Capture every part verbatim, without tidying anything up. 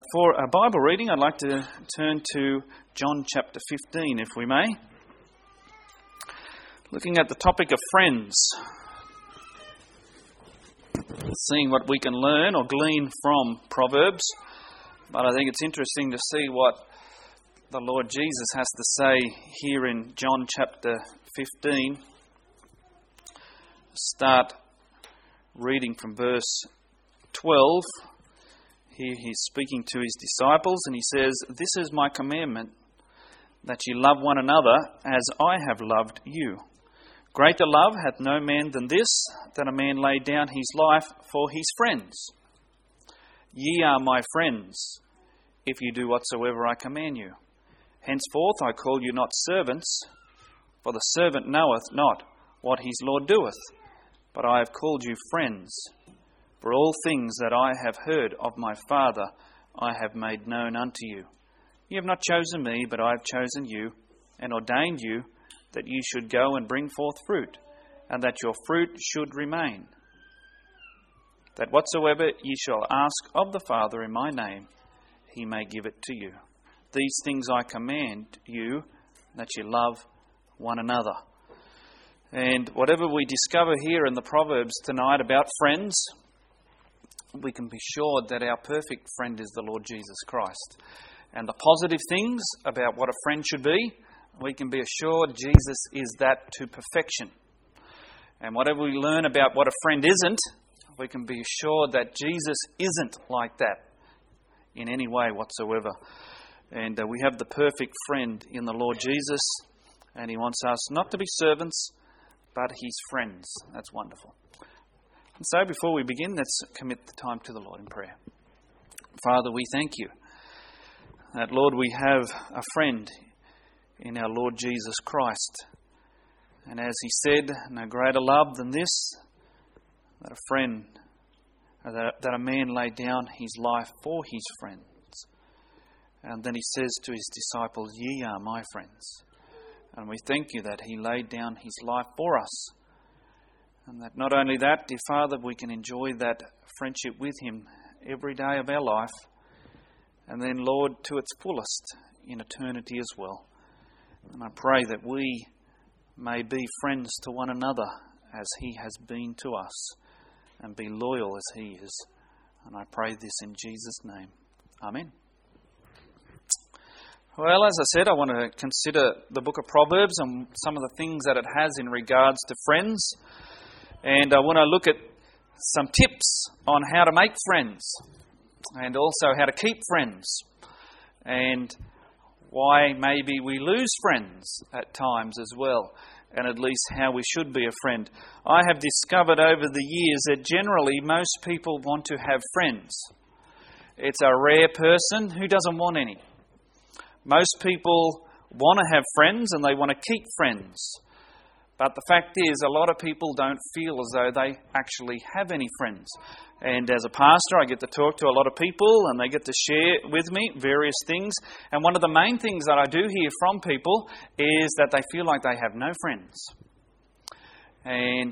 For a Bible reading, I'd like to turn to John chapter fifteen, if we may. Looking at the topic of friends. Seeing what we can learn or glean from Proverbs. But I think it's interesting to see what the Lord Jesus has to say here in John chapter fifteen. Start reading from verse twelve. Here he's speaking to his disciples and he says, "This is my commandment, that ye love one another as I have loved you. Greater love hath no man than this, that a man lay down his life for his friends. Ye are my friends, if you do whatsoever I command you. Henceforth I call you not servants, for the servant knoweth not what his Lord doeth, but I have called you friends. For all things that I have heard of my Father I have made known unto you. You have not chosen me, but I have chosen you, and ordained you, that you should go and bring forth fruit, and that your fruit should remain. That whatsoever ye shall ask of the Father in my name, he may give it to you. These things I command you, that ye love one another." And whatever we discover here in the Proverbs tonight about friends, we can be sure that our perfect friend is the Lord Jesus Christ. And the positive things about what a friend should be, we can be assured Jesus is that to perfection. And whatever we learn about what a friend isn't, we can be assured that Jesus isn't like that in any way whatsoever. And uh, we have the perfect friend in the Lord Jesus, and he wants us not to be servants, but his friends. That's wonderful. And so before we begin, let's commit the time to the Lord in prayer. Father, we thank you that, Lord, we have a friend in our Lord Jesus Christ. And as he said, no greater love than this, that a friend, that, that a man lay down his life for his friends. And then he says to his disciples, "Ye are my friends." And we thank you that he laid down his life for us. And that not only that, dear Father, we can enjoy that friendship with him every day of our life. And then, Lord, to its fullest in eternity as well. And I pray that we may be friends to one another as he has been to us, and be loyal as he is. And I pray this in Jesus' name. Amen. Well, as I said, I want to consider the book of Proverbs and some of the things that it has in regards to friends. And I want to look at some tips on how to make friends, and also how to keep friends, and why maybe we lose friends at times as well, and at least how we should be a friend. I have discovered over the years that generally most people want to have friends. It's a rare person who doesn't want any. Most people want to have friends and they want to keep friends. But the fact is, a lot of people don't feel as though they actually have any friends. And as a pastor, I get to talk to a lot of people and they get to share with me various things. And one of the main things that I do hear from people is that they feel like they have no friends. And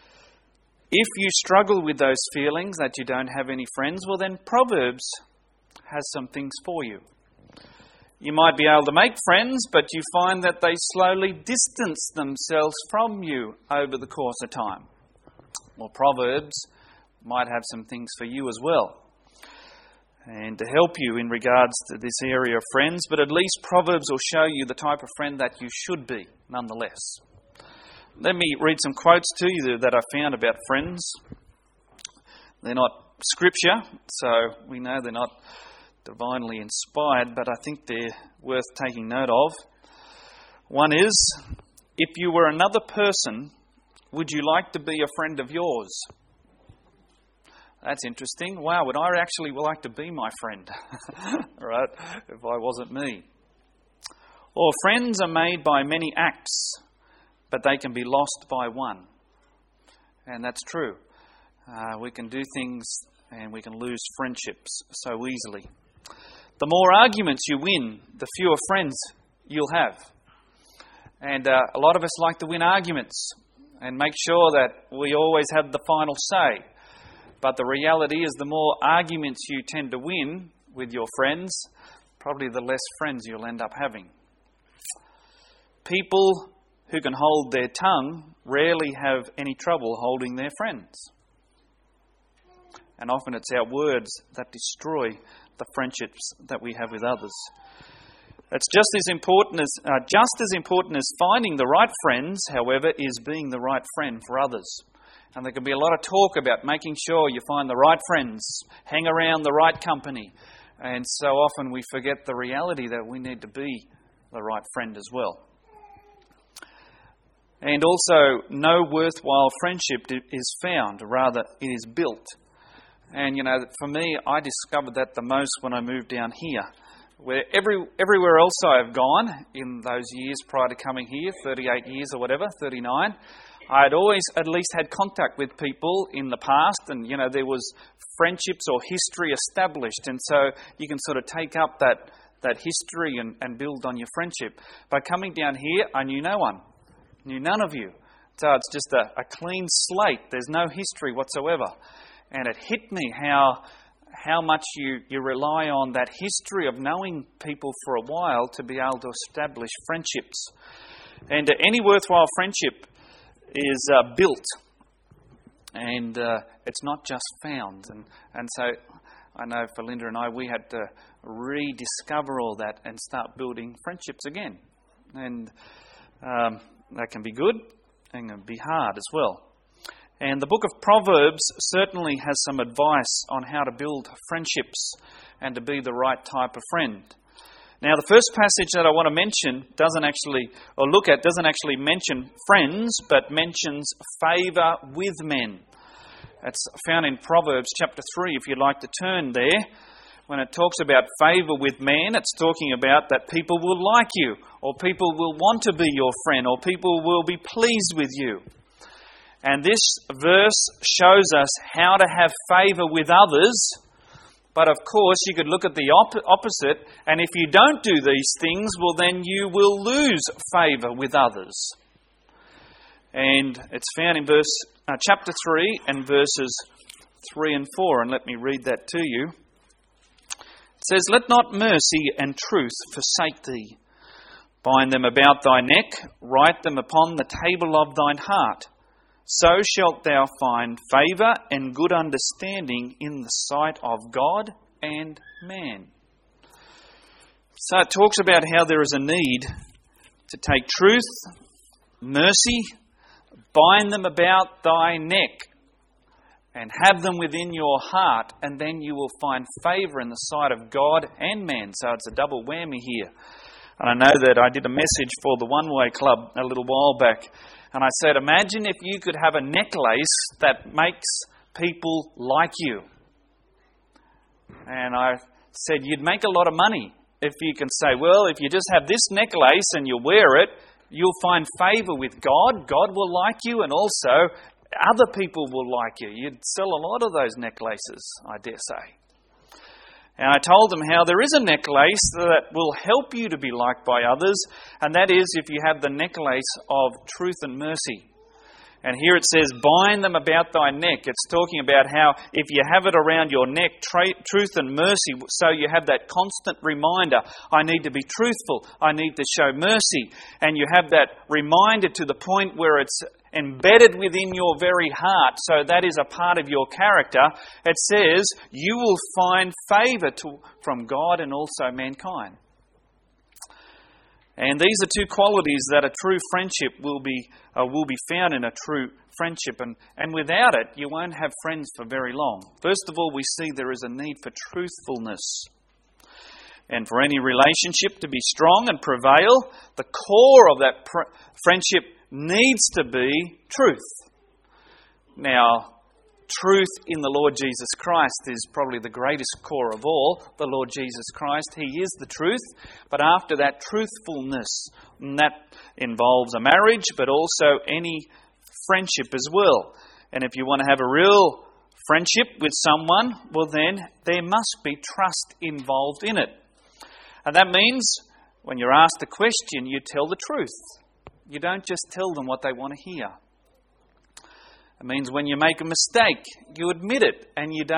if you struggle with those feelings that you don't have any friends, well then Proverbs has some things for you. You might be able to make friends, but you find that they slowly distance themselves from you over the course of time. Well, Proverbs might have some things for you as well, and to help you in regards to this area of friends, but at least Proverbs will show you the type of friend that you should be, nonetheless. Let me read some quotes to you that I found about friends. They're not scripture, so we know they're not divinely inspired, but I think they're worth taking note of. One is, "If you were another person, would you like to be a friend of yours?" That's interesting. Wow, would I actually like to be my friend? Right, if I wasn't me. Or, "Friends are made by many acts, but they can be lost by one." And that's true. Uh, we can do things and we can lose friendships so easily. The more arguments you win, the fewer friends you'll have. And uh, a lot of us like to win arguments and make sure that we always have the final say. But the reality is, the more arguments you tend to win, with your friends, probably the less friends you'll end up having. People who can hold their tongue rarely have any trouble holding their friends. And often it's our words that destroy the friendships that we have with others. It's just as important as uh, just as important as finding the right friends, however, is being the right friend for others. And there can be a lot of talk about making sure you find the right friends, hang around the right company. And so often we forget the reality that we need to be the right friend as well. And also, no worthwhile friendship is found, rather it is built. And, you know, for me, I discovered that the most when I moved down here. Where every everywhere else I have gone in those years prior to coming here, thirty-eight years or whatever, thirty-nine, I had always at least had contact with people in the past, and, you know, there was friendships or history established. And so you can sort of take up that, that history and, and build on your friendship. By coming down here, I knew no one, knew none of you. So it's just a, a clean slate. There's no history whatsoever. And it hit me how how much you, you rely on that history of knowing people for a while to be able to establish friendships. And uh, any worthwhile friendship is uh, built. And uh, it's not just found. And, and so I know for Linda and I, we had to rediscover all that and start building friendships again. And um, that can be good and can be hard as well. And the book of Proverbs certainly has some advice on how to build friendships and to be the right type of friend. Now, the first passage that I want to mention doesn't actually, or look at, doesn't actually mention friends, but mentions favour with men. It's found in Proverbs chapter three, if you'd like to turn there. When it talks about favour with men, it's talking about that people will like you, or people will want to be your friend, or people will be pleased with you. And this verse shows us how to have favour with others. But of course, you could look at the op- opposite. And if you don't do these things, well, then you will lose favour with others. And it's found in verse uh, chapter three and verses three and four. And let me read that to you. It says, "Let not mercy and truth forsake thee. Bind them about thy neck. Write them upon the table of thine heart. So shalt thou find favour and good understanding in the sight of God and man." So it talks about how there is a need to take truth, mercy, bind them about thy neck, and have them within your heart, and then you will find favour in the sight of God and man. So it's a double whammy here. And I know that I did a message for the One Way Club a little while back. And I said, imagine if you could have a necklace that makes people like you. And I said, you'd make a lot of money if you can say, well, if you just have this necklace and you wear it, you'll find favour with God. God will like you, and also other people will like you. You'd sell a lot of those necklaces, I dare say. And I told them how there is a necklace that will help you to be liked by others, and that is if you have the necklace of truth and mercy. And here it says, bind them about thy neck. It's talking about how if you have it around your neck, tra- truth and mercy, so you have that constant reminder, I need to be truthful, I need to show mercy. And you have that reminder to the point where it's embedded within your very heart, so that is a part of your character. It says, you will find favour to, from God and also mankind. And these are two qualities that a true friendship will be uh, will be found in a true friendship. And, and without it, you won't have friends for very long. First of all, we see there is a need for truthfulness. And for any relationship to be strong and prevail, the core of that pr- friendship needs to be truth. Now, truth in the Lord Jesus Christ is probably the greatest core of all. The Lord Jesus Christ, He is the truth. But after that, truthfulness, and that involves a marriage, but also any friendship as well. And if you want to have a real friendship with someone, well then, there must be trust involved in it. And that means when you're asked a question, you tell the truth. You don't just tell them what they want to hear. It means when you make a mistake, you admit it and you don't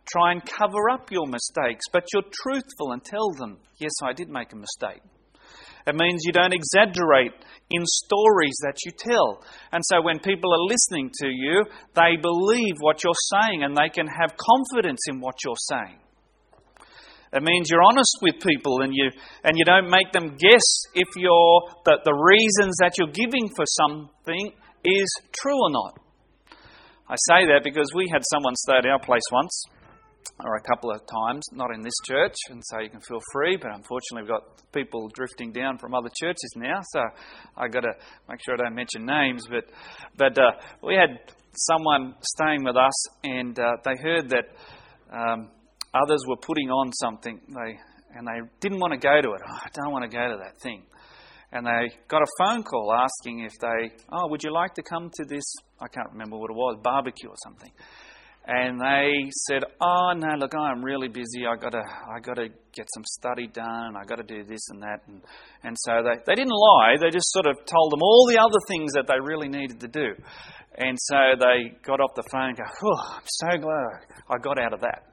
try and cover up your mistakes, but you're truthful and tell them, yes, I did make a mistake. It means you don't exaggerate in stories that you tell. And so when people are listening to you, they believe what you're saying and they can have confidence in what you're saying. It means you're honest with people and you and you don't make them guess if you're, that the reasons that you're giving for something is true or not. I say that because we had someone stay at our place once, or a couple of times, not in this church, and so you can feel free, but unfortunately we've got people drifting down from other churches now, so I've got to make sure I don't mention names, but but uh, we had someone staying with us, and uh, they heard that um, others were putting on something, they and they didn't want to go to it. Oh, I don't want to go to that thing. And they got a phone call asking if they, oh, would you like to come to this, I can't remember what it was, barbecue or something. And they said, oh, no, look, I'm really busy. i got to I got to get some study done. i got to do this and that. And, and so they, they didn't lie. They just sort of told them all the other things that they really needed to do. And so they got off the phone and go, oh, I'm so glad I got out of that.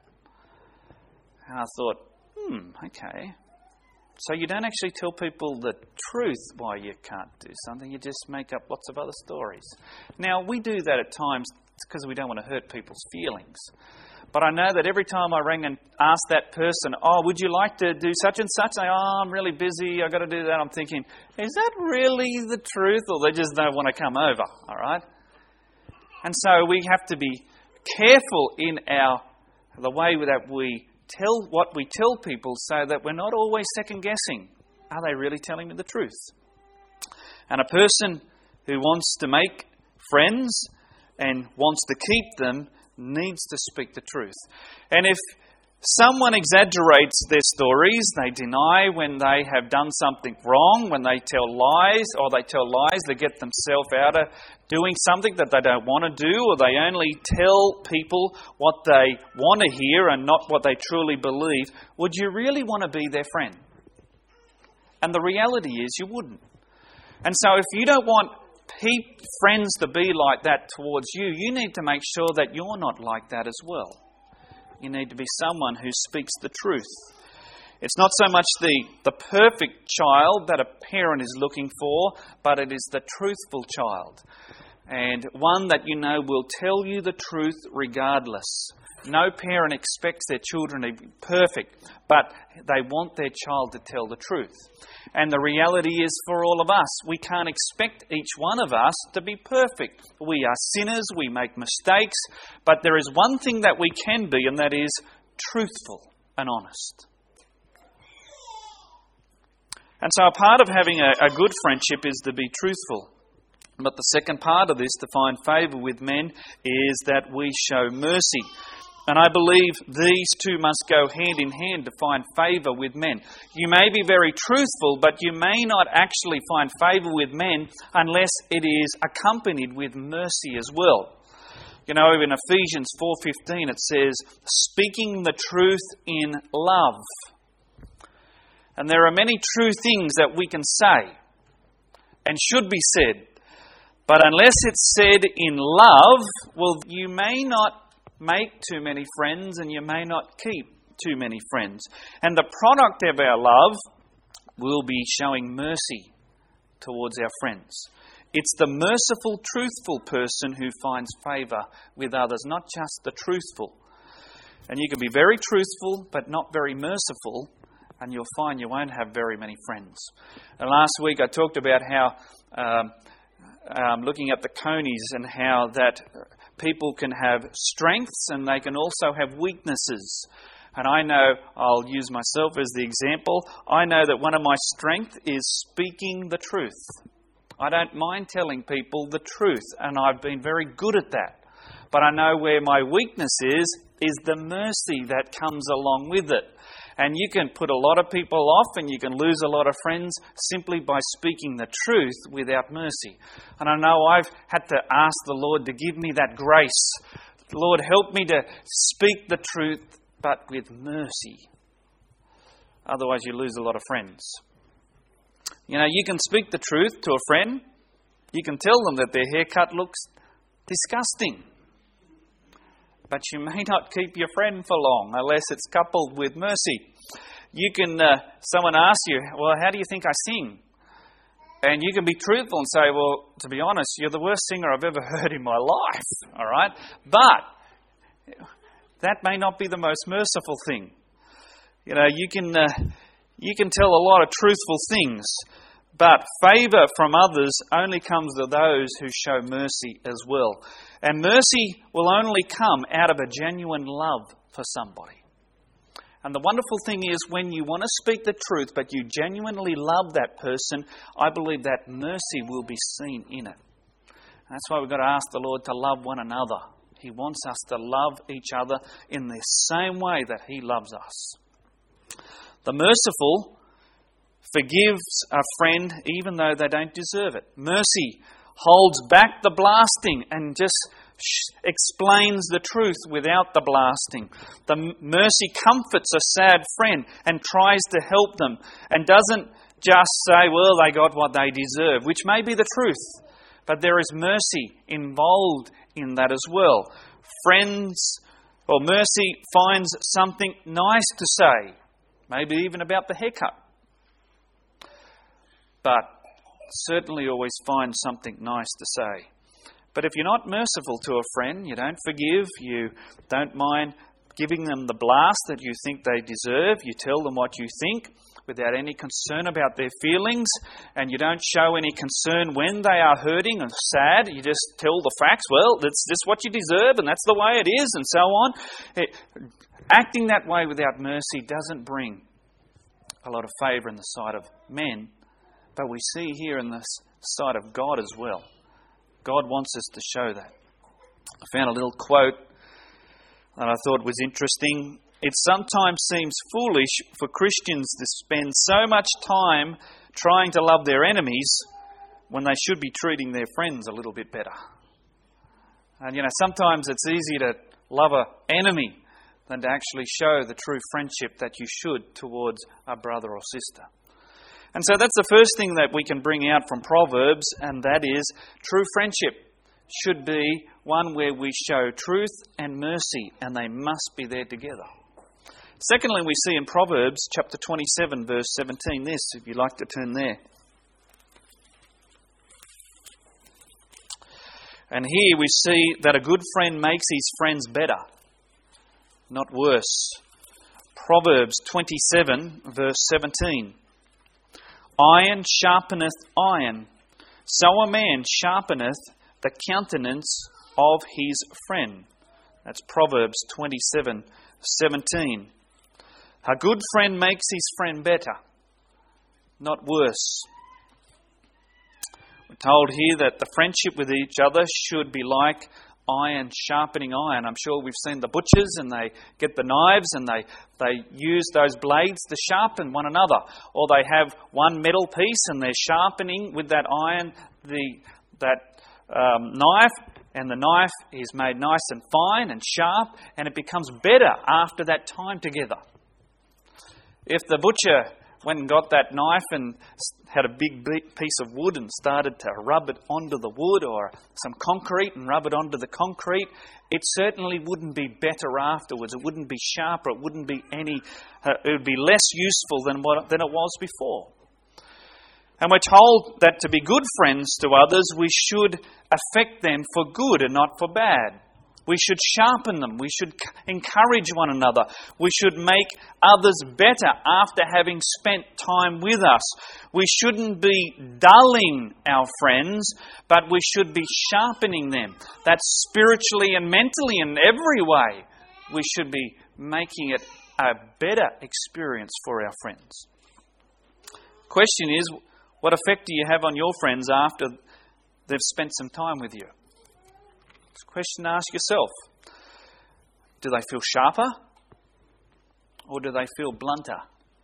And I thought, hmm, okay. So you don't actually tell people the truth why you can't do something. You just make up lots of other stories. Now, we do that at times because we don't want to hurt people's feelings. But I know that every time I ring and ask that person, oh, would you like to do such and such? They, oh, I'm really busy. I've got to do that. I'm thinking, is that really the truth? Or they just don't want to come over, all right? And so we have to be careful in our the way that we tell what we tell people so that we're not always second guessing. Are they really telling me the truth? And a person who wants to make friends and wants to keep them needs to speak the truth. And if someone exaggerates their stories, they deny when they have done something wrong, when they tell lies, or they tell lies to get themselves out of doing something that they don't want to do, or they only tell people what they want to hear and not what they truly believe, would you really want to be their friend? And the reality is you wouldn't. And so if you don't want pe- friends to be like that towards you, you need to make sure that you're not like that as well. You need to be someone who speaks the truth. It's not so much the, the perfect child that a parent is looking for, but it is the truthful child. And one that you know will tell you the truth regardless. No parent expects their children to be perfect, but they want their child to tell the truth. And the reality is for all of us, we can't expect each one of us to be perfect. We are sinners, we make mistakes, but there is one thing that we can be, and that is truthful and honest. And so a part of having a, a good friendship is to be truthful. But the second part of this, to find favour with men, is that we show mercy. And I believe these two must go hand in hand to find favour with men. You may be very truthful, but you may not actually find favour with men unless it is accompanied with mercy as well. You know, in Ephesians four fifteen it says, speaking the truth in love. And there are many true things that we can say and should be said. But unless it's said in love, well, you may not make too many friends and you may not keep too many friends. And the product of our love will be showing mercy towards our friends. It's the merciful, truthful person who finds favour with others, not just the truthful. And you can be very truthful but not very merciful, and you'll find you won't have very many friends. And last week I talked about how, um, um, looking at the conies, and how that people can have strengths and they can also have weaknesses. And I know, I'll use myself as the example, I know that one of my strengths is speaking the truth. I don't mind telling people the truth, and I've been very good at that. But I know where my weakness is, is the mercy that comes along with it. And you can put a lot of people off and you can lose a lot of friends simply by speaking the truth without mercy. And I know I've had to ask the Lord to give me that grace. Lord, help me to speak the truth, but with mercy. Otherwise you lose a lot of friends. You know, you can speak the truth to a friend. You can tell them that their haircut looks disgusting. but you may not keep your friend for long unless it's coupled with mercy. You can, uh, someone asks you, well, how do you think I sing? And you can be truthful and say, well, to be honest, you're the worst singer I've ever heard in my life, all right? But that may not be the most merciful thing. You know, you can uh, you can tell a lot of truthful things, but favour from others only comes to those who show mercy as well. And mercy will only come out of a genuine love for somebody. And the wonderful thing is, when you want to speak the truth, but you genuinely love that person, I believe that mercy will be seen in it. And that's why we've got to ask the Lord to love one another. He wants us to love each other in the same way that He loves us. The merciful forgives a friend even though they don't deserve it. Mercy holds back the blasting and just explains the truth without the blasting. The mercy comforts a sad friend and tries to help them and doesn't just say, well, they got what they deserve, which may be the truth, but there is mercy involved in that as well. Friends, or mercy finds something nice to say, maybe even about the haircut, but certainly always find something nice to say. But if you're not merciful to a friend, you don't forgive, you don't mind giving them the blast that you think they deserve, you tell them what you think without any concern about their feelings, and you don't show any concern when they are hurting and sad, you just tell the facts, well, that's just what you deserve and that's the way it is, and so on. It, acting that way without mercy doesn't bring a lot of favour in the sight of men, but we see here in the sight of God as well. God wants us to show that. I found a little quote that I thought was interesting. It sometimes seems foolish for Christians to spend so much time trying to love their enemies when they should be treating their friends a little bit better. And you know, sometimes it's easier to love an enemy than to actually show the true friendship that you should towards a brother or sister. And so that's the first thing that we can bring out from Proverbs, and that is true friendship should be one where we show truth and mercy, and they must be there together. Secondly, we see in Proverbs chapter twenty-seven, verse seventeen, this, if you'd like to turn there. And here we see that a good friend makes his friends better, not worse. Proverbs twenty-seven, verse seventeen. Iron sharpeneth iron, so a man sharpeneth the countenance of his friend. That's Proverbs twenty-seven, seventeen. A good friend makes his friend better, not worse. We're told here that the friendship with each other should be like iron sharpening iron. I'm sure we've seen the butchers, and they get the knives and they, they use those blades to sharpen one another. Or they have one metal piece and they're sharpening with that iron the that um, knife, and the knife is made nice and fine and sharp, and it becomes better after that time together. If the butcher went and got that knife and had a big piece of wood and started to rub it onto the wood, or some concrete and rub it onto the concrete, it certainly wouldn't be better afterwards. It wouldn't be sharper. It wouldn't be any. Uh, it would be less useful than what than it was before. And we're told that to be good friends to others, we should affect them for good and not for bad. We should sharpen them. We should encourage one another. We should make others better after having spent time with us. We shouldn't be dulling our friends, but we should be sharpening them. That's spiritually and mentally in every way. We should be making it a better experience for our friends. Question is, what effect do you have on your friends after they've spent some time with you? It's a question to ask yourself. Do they feel sharper, or do they feel blunter?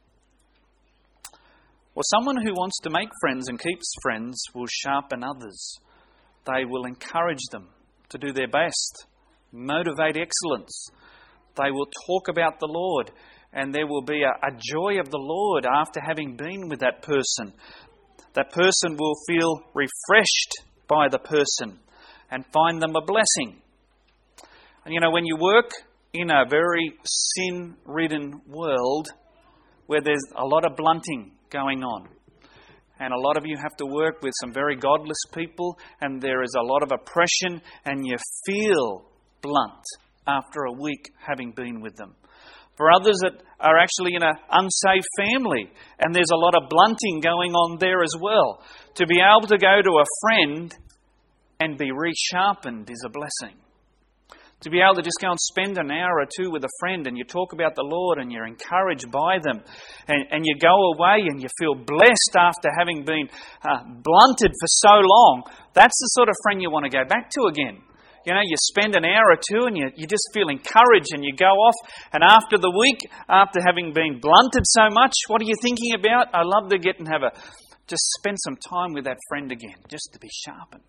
Well, someone who wants to make friends and keeps friends will sharpen others. They will encourage them to do their best, motivate excellence. They will talk about the Lord, and there will be a, a joy of the Lord after having been with that person. That person will feel refreshed by the person and find them a blessing. And you know, when you work in a very sin-ridden world where there's a lot of blunting going on, and a lot of you have to work with some very godless people, and there is a lot of oppression, and you feel blunt after a week having been with them. For others that are actually in an unsafe family, and there's a lot of blunting going on there as well. To be able to go to a friend and be resharpened is a blessing. To be able to just go and spend an hour or two with a friend and you talk about the Lord and you're encouraged by them, and, and you go away and you feel blessed after having been uh, blunted for so long, that's the sort of friend you want to go back to again. You know, you spend an hour or two and you, you just feel encouraged and you go off, and after the week, after having been blunted so much, what are you thinking about? I love to get and have a, just spend some time with that friend again, just to be sharpened.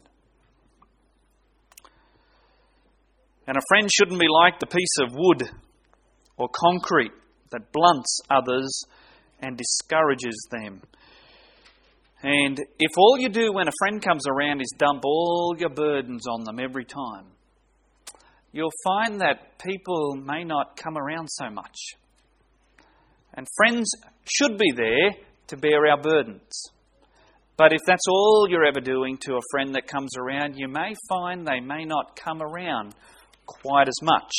And a friend shouldn't be like the piece of wood or concrete that blunts others and discourages them. And if all you do when a friend comes around is dump all your burdens on them every time, you'll find that people may not come around so much. And friends should be there to bear our burdens. But if that's all you're ever doing to a friend that comes around, you may find they may not come around quite as much.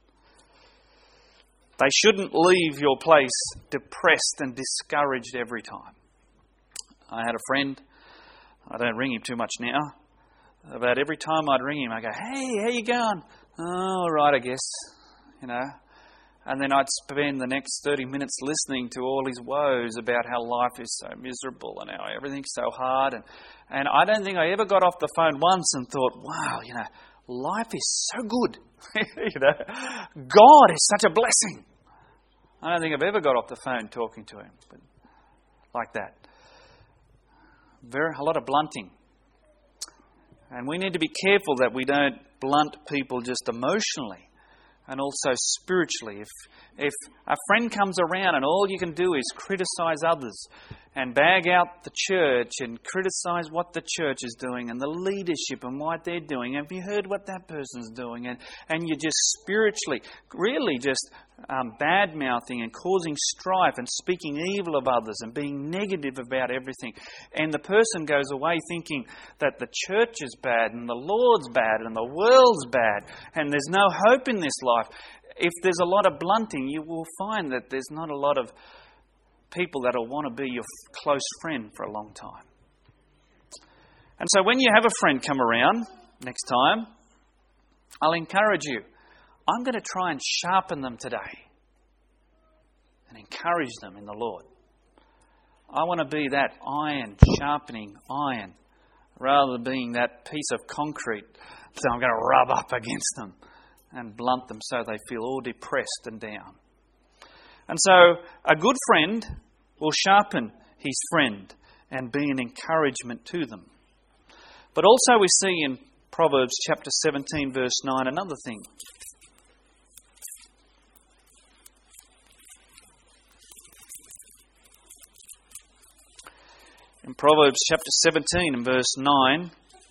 They shouldn't leave your place depressed and discouraged every time. I had a friend, I don't ring him too much now, about every time I'd ring him, I go, hey, how you going? Oh, all right, I guess, you know. And then I'd spend the next thirty minutes listening to all his woes about how life is so miserable and how everything's so hard. And, and I don't think I ever got off the phone once and thought, wow, you know, life is so good. You know, God is such a blessing. I don't think I've ever got off the phone talking to him, but like that. Very a lot of blunting, and we need to be careful that we don't blunt people just emotionally, and also spiritually. If if a friend comes around and all you can do is criticize others and bag out the church and criticize what the church is doing and the leadership and what they're doing, have you heard what that person's doing? And and you're just spiritually, really just um, bad-mouthing and causing strife and speaking evil of others and being negative about everything. And the person goes away thinking that the church is bad and the Lord's bad and the world's bad and there's no hope in this life. If there's a lot of blunting, you will find that there's not a lot of people that will want to be your close friend for a long time. And so when you have a friend come around next time, I'll encourage you. I'm going to try and sharpen them today and encourage them in the Lord. I want to be that iron sharpening iron rather than being that piece of concrete that I'm going to rub up against them and blunt them so they feel all depressed and down. And so a good friend will sharpen his friend and be an encouragement to them. But also we see in Proverbs chapter seventeen verse nine another thing. In Proverbs chapter seventeen and verse nine,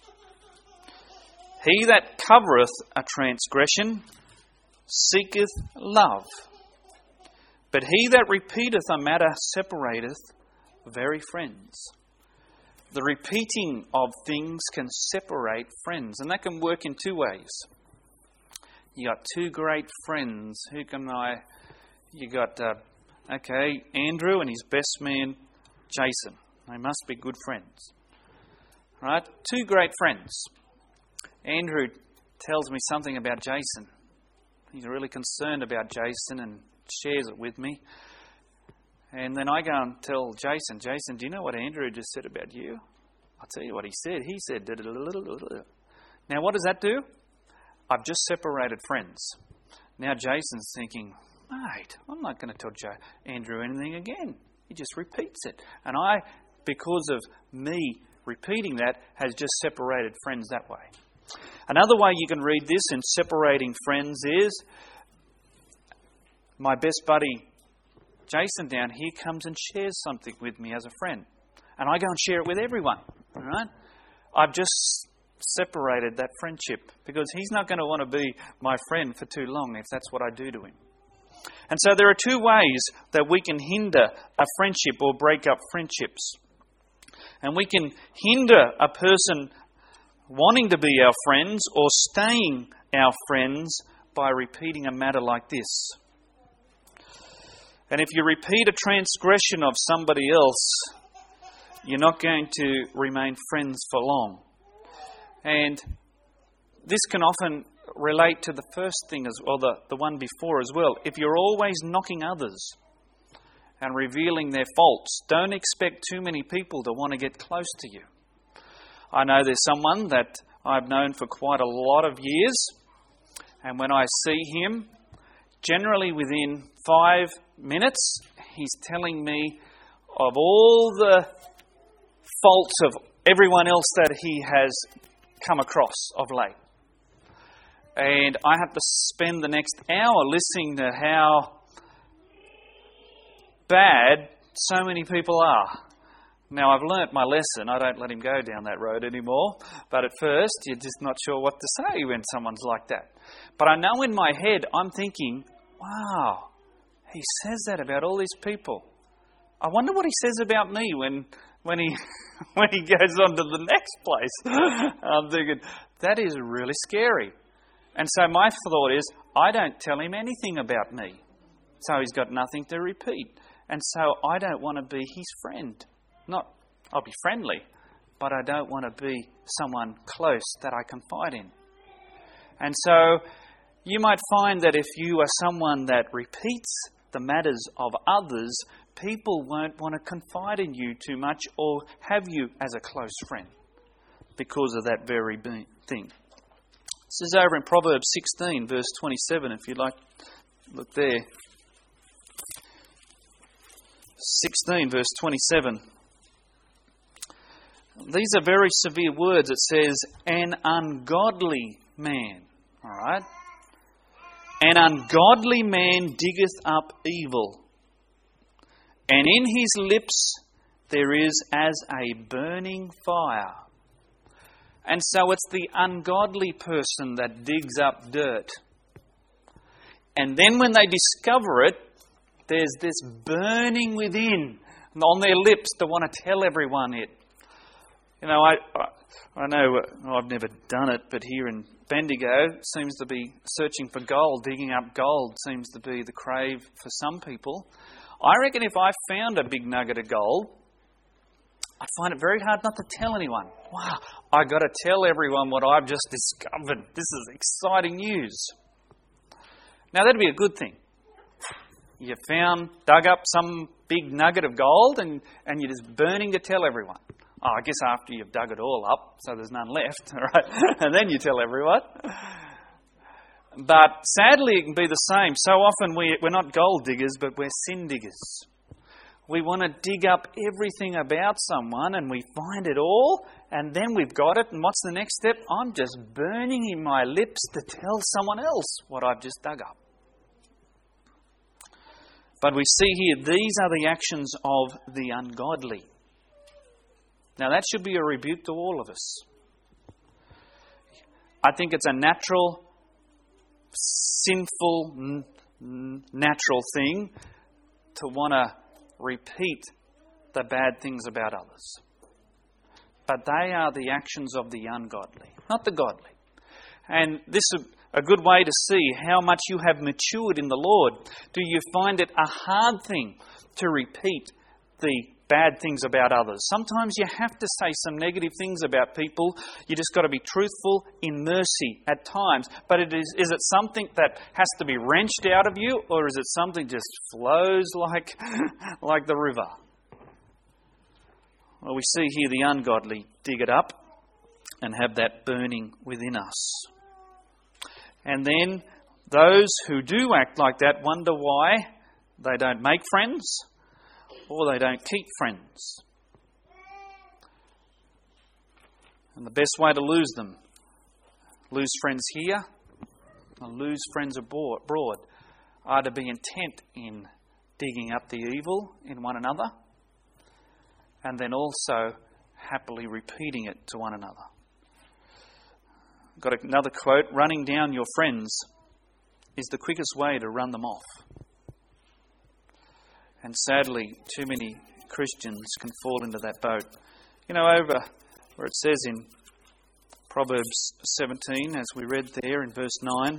he that covereth a transgression seeketh love, but he that repeateth a matter separateth very friends. The repeating of things can separate friends, and that can work in two ways. You got two great friends. Who can I? You got uh, okay, Andrew and his best man, Jason. They must be good friends, right? Two great friends. Andrew tells me something about Jason. He's really concerned about Jason and shares it with me. And then I go and tell Jason, Jason, do you know what Andrew just said about you? I'll tell you what he said. He said, now what does that do? I've just separated friends. Now Jason's thinking, mate, I'm not going to tell Andrew anything again. He just repeats it. And I, because of me repeating that, has just separated friends that way. Another way you can read this in separating friends is, my best buddy Jason down here comes and shares something with me as a friend. And I go and share it with everyone. All right? I've just separated that friendship, because he's not going to want to be my friend for too long if that's what I do to him. And so there are two ways that we can hinder a friendship or break up friendships. And we can hinder a person wanting to be our friends or staying our friends by repeating a matter like this. And if you repeat a transgression of somebody else, you're not going to remain friends for long. And this can often relate to the first thing, as or the, the one before as well. If you're always knocking others and revealing their faults, don't expect too many people to want to get close to you. I know there's someone that I've known for quite a lot of years, and when I see him, generally within five minutes, he's telling me of all the faults of everyone else that he has come across of late. And I have to spend the next hour listening to how bad so many people are. Now, I've learnt my lesson. I don't let him go down that road anymore. But at first, you're just not sure what to say when someone's like that. But I know in my head, I'm thinking, wow, he says that about all these people. I wonder what he says about me when when he when he goes on to the next place. I'm thinking, that is really scary. And so my thought is, I don't tell him anything about me. So he's got nothing to repeat. And so I don't want to be his friend. Not, I'll be friendly, but I don't want to be someone close that I confide in. And so you might find that if you are someone that repeats the matters of others, people won't want to confide in you too much or have you as a close friend because of that very thing. This is over in Proverbs sixteen, verse twenty-seven, if you'd like to look there. sixteen, verse twenty-seven. These are very severe words. It says, an ungodly man. All right? An ungodly man diggeth up evil, and in his lips there is as a burning fire. And so it's the ungodly person that digs up dirt. And then when they discover it, there's this burning within, on their lips, to want to tell everyone it. You know, I I know I've never done it, but here in Bendigo seems to be searching for gold, digging up gold seems to be the crave for some people. I reckon if I found a big nugget of gold, I'd find it very hard not to tell anyone. Wow, I've got to tell everyone what I've just discovered. This is exciting news. Now, that'd be a good thing. You found, dug up some big nugget of gold and, and you're just burning to tell everyone. Oh, I guess after you've dug it all up, so there's none left, right? And then you tell everyone. But sadly, it can be the same. So often we, we're not gold diggers, but we're sin diggers. We want to dig up everything about someone and we find it all and then we've got it. And what's the next step? I'm just burning in my lips to tell someone else what I've just dug up. But we see here, these are the actions of the ungodly. Now that should be a rebuke to all of us. I think it's a natural, sinful, n- natural thing to want to repeat the bad things about others. But they are the actions of the ungodly, not the godly. And this is a good way to see how much you have matured in the Lord. Do you find it a hard thing to repeat the bad things about others? Sometimes you have to say some negative things about people. You just got to be truthful in mercy at times. But it is, is it something that has to be wrenched out of you, or is it something just flows like, like the river? Well, we see here the ungodly dig it up and have that burning within us. And then those who do act like that wonder why they don't make friends or they don't keep friends. And the best way to lose them, lose friends here and lose friends abroad, are to be intent in digging up the evil in one another and then also happily repeating it to one another. Got another quote, running down your friends is the quickest way to run them off. And sadly, too many Christians can fall into that boat. You know, over where it says in Proverbs seventeen, as we read there in verse nine,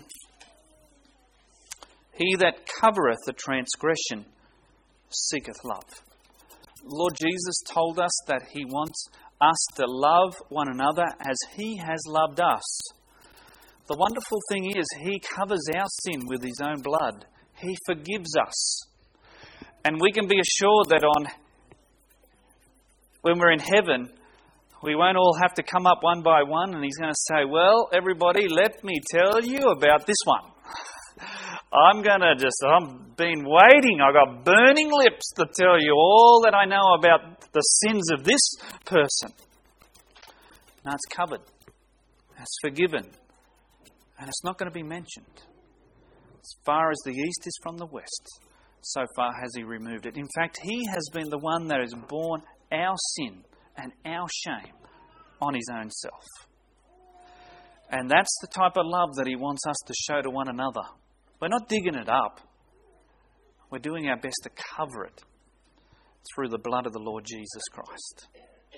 he that covereth the transgression seeketh love. Lord Jesus told us that He wants us to love one another as He has loved us. The wonderful thing is He covers our sin with His own blood. He forgives us. And we can be assured that on when we're in heaven, we won't all have to come up one by one and He's going to say, well, everybody, let me tell you about this one. I'm going to just, I've been waiting. I've got burning lips to tell you all that I know about the sins of this person. No, it's covered. It's forgiven. And it's not going to be mentioned. As far as the east is from the west, so far has He removed it. In fact, He has been the one that has borne our sin and our shame on His own self. And that's the type of love that He wants us to show to one another. We're not digging it up. We're doing our best to cover it through the blood of the Lord Jesus Christ.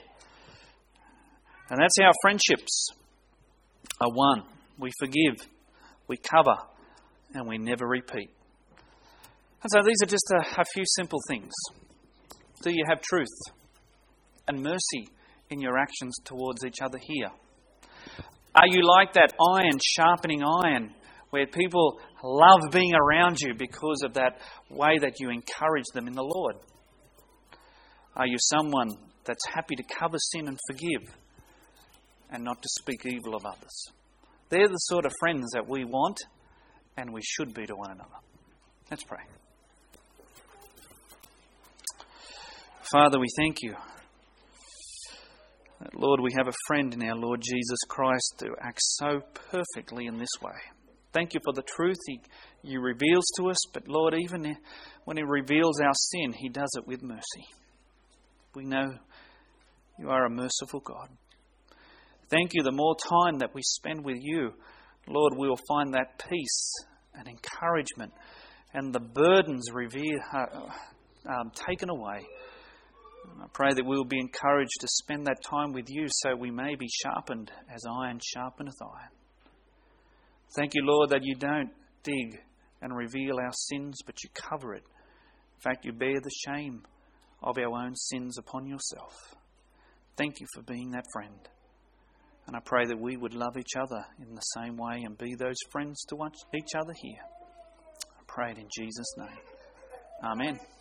And that's how friendships are won. We forgive, we cover, and we never repeat. And so these are just a, a few simple things. Do you have truth and mercy in your actions towards each other here? Are you like that iron sharpening iron, where people love being around you because of that way that you encourage them in the Lord? Are you someone that's happy to cover sin and forgive and not to speak evil of others? They're the sort of friends that we want and we should be to one another. Let's pray. Father, we thank You that, Lord, we have a friend in our Lord Jesus Christ who acts so perfectly in this way. Thank You for the truth He, You reveals to us, but Lord, even when He reveals our sin, He does it with mercy. We know You are a merciful God. Thank You, the more time that we spend with You, Lord, we will find that peace and encouragement and the burdens revealed, uh, um, taken away. And I pray that we will be encouraged to spend that time with You so we may be sharpened as iron sharpeneth iron. Thank You, Lord, that You don't dig and reveal our sins, but You cover it. In fact, You bear the shame of our own sins upon Yourself. Thank You for being that friend. And I pray that we would love each other in the same way and be those friends to each other here. I pray it in Jesus' name. Amen.